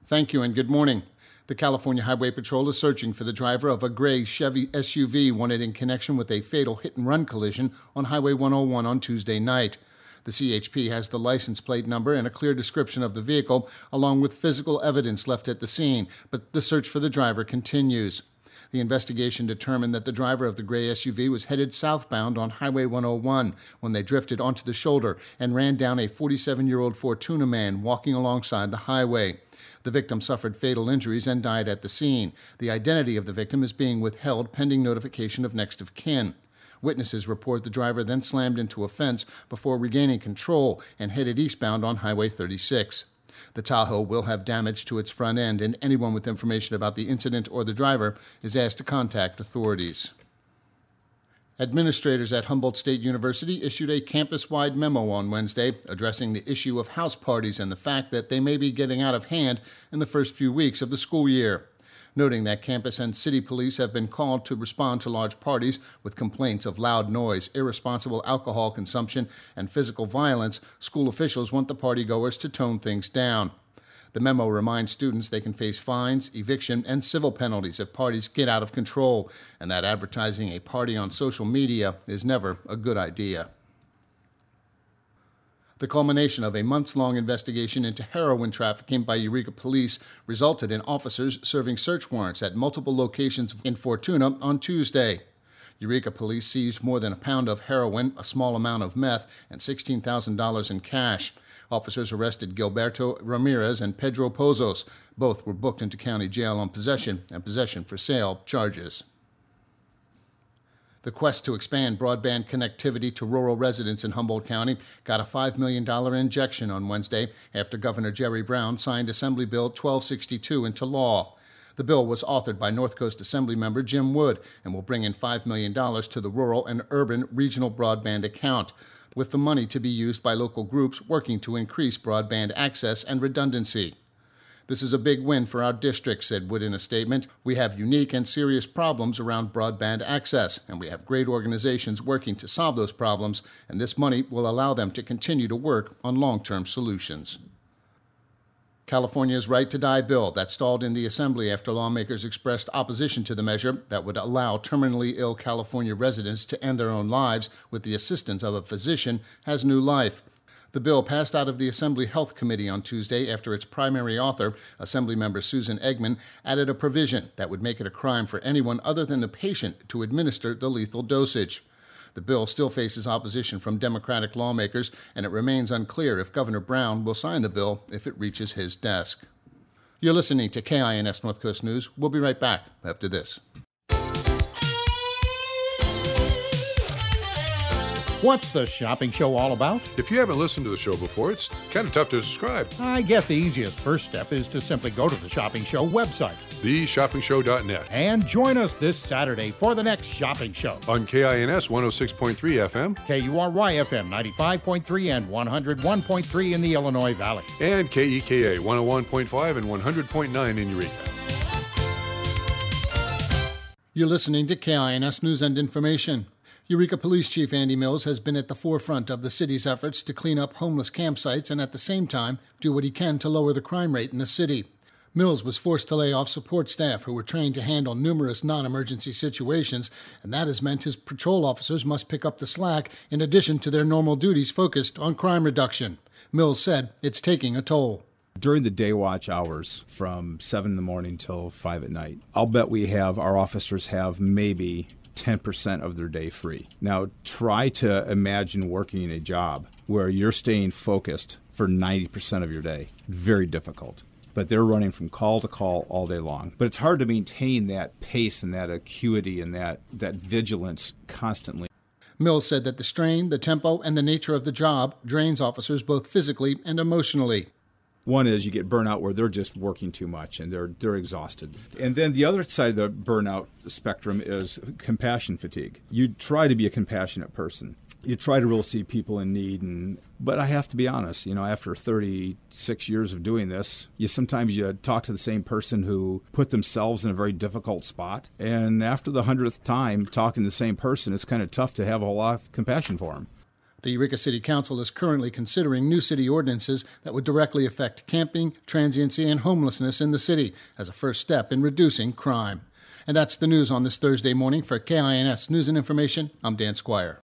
Thank you and good morning. The California Highway Patrol is searching for the driver of a gray Chevy SUV wanted in connection with a fatal hit-and-run collision on Highway 101 on Tuesday night. The CHP has the license plate number and a clear description of the vehicle, along with physical evidence left at the scene, but the search for the driver continues. The investigation determined that the driver of the gray SUV was headed southbound on Highway 101 when they drifted onto the shoulder and ran down a 47-year-old Fortuna man walking alongside the highway. The victim suffered fatal injuries and died at the scene. The identity of the victim is being withheld pending notification of next of kin. Witnesses report the driver then slammed into a fence before regaining control and headed eastbound on Highway 36. The Tahoe will have damage to its front end, and anyone with information about the incident or the driver is asked to contact authorities. Administrators at Humboldt State University issued a campus-wide memo on Wednesday addressing the issue of house parties and the fact that they may be getting out of hand in the first few weeks of the school year. Noting that campus and city police have been called to respond to large parties with complaints of loud noise, irresponsible alcohol consumption, and physical violence, school officials want the partygoers to tone things down. The memo reminds students they can face fines, eviction, and civil penalties if parties get out of control, and that advertising a party on social media is never a good idea. The culmination of a months-long investigation into heroin trafficking by Eureka Police resulted in officers serving search warrants at multiple locations in Fortuna on Tuesday. Eureka Police seized more than a pound of heroin, a small amount of meth, and $16,000 in cash. Officers arrested Gilberto Ramirez and Pedro Pozos. Both were booked into county jail on possession and possession for sale charges. The quest to expand broadband connectivity to rural residents in Humboldt County got a $5 million injection on Wednesday after Governor Jerry Brown signed Assembly Bill 1262 into law. The bill was authored by North Coast Assembly member Jim Wood and will bring in $5 million to the rural and urban regional broadband account, with the money to be used by local groups working to increase broadband access and redundancy. "This is a big win for our district," said Wood in a statement. "We have unique and serious problems around broadband access, and we have great organizations working to solve those problems, and this money will allow them to continue to work on long-term solutions." California's Right to Die bill that stalled in the Assembly after lawmakers expressed opposition to the measure that would allow terminally ill California residents to end their own lives with the assistance of a physician has new life. The bill passed out of the Assembly Health Committee on Tuesday after its primary author, Assemblymember Susan Eggman, added a provision that would make it a crime for anyone other than the patient to administer the lethal dosage. The bill still faces opposition from Democratic lawmakers, and it remains unclear if Governor Brown will sign the bill if it reaches his desk. You're listening to KINS North Coast News. We'll be right back after this. What's the shopping show all about? If you haven't listened to the show before, it's kind of tough to describe. I guess the easiest first step is to simply go to the shopping show website. TheShoppingShow.net. And join us this Saturday for the next shopping show. On KINS 106.3 FM. KURY FM 95.3 and 101.3 in the Illinois Valley. And KEKA 101.5 and 100.9 in Eureka. You're listening to KINS News and Information. Eureka Police Chief Andy Mills has been at the forefront of the city's efforts to clean up homeless campsites and at the same time do what he can to lower the crime rate in the city. Mills was forced to lay off support staff who were trained to handle numerous non-emergency situations, and that has meant his patrol officers must pick up the slack in addition to their normal duties focused on crime reduction. Mills said it's taking a toll. During the day watch hours from 7 in the morning till 5 at night, I'll bet our officers have maybe 10% of their day free. Now, try to imagine working in a job where you're staying focused for 90% of your day. Very difficult. But they're running from call to call all day long. But it's hard to maintain that pace and that acuity and that vigilance constantly. Mills said that the strain, the tempo, and the nature of the job drains officers both physically and emotionally. One is you get burnout where they're just working too much and they're exhausted. And then the other side of the burnout spectrum is compassion fatigue. You try to be a compassionate person. You try to really see people in need. But I have to be honest, after 36 years of doing this, sometimes you talk to the same person who put themselves in a very difficult spot. And after the 100th time talking to the same person, it's kind of tough to have a whole lot of compassion for them. The Eureka City Council is currently considering new city ordinances that would directly affect camping, transiency, and homelessness in the city as a first step in reducing crime. And that's the news on this Thursday morning. For KINS News and Information, I'm Dan Squire.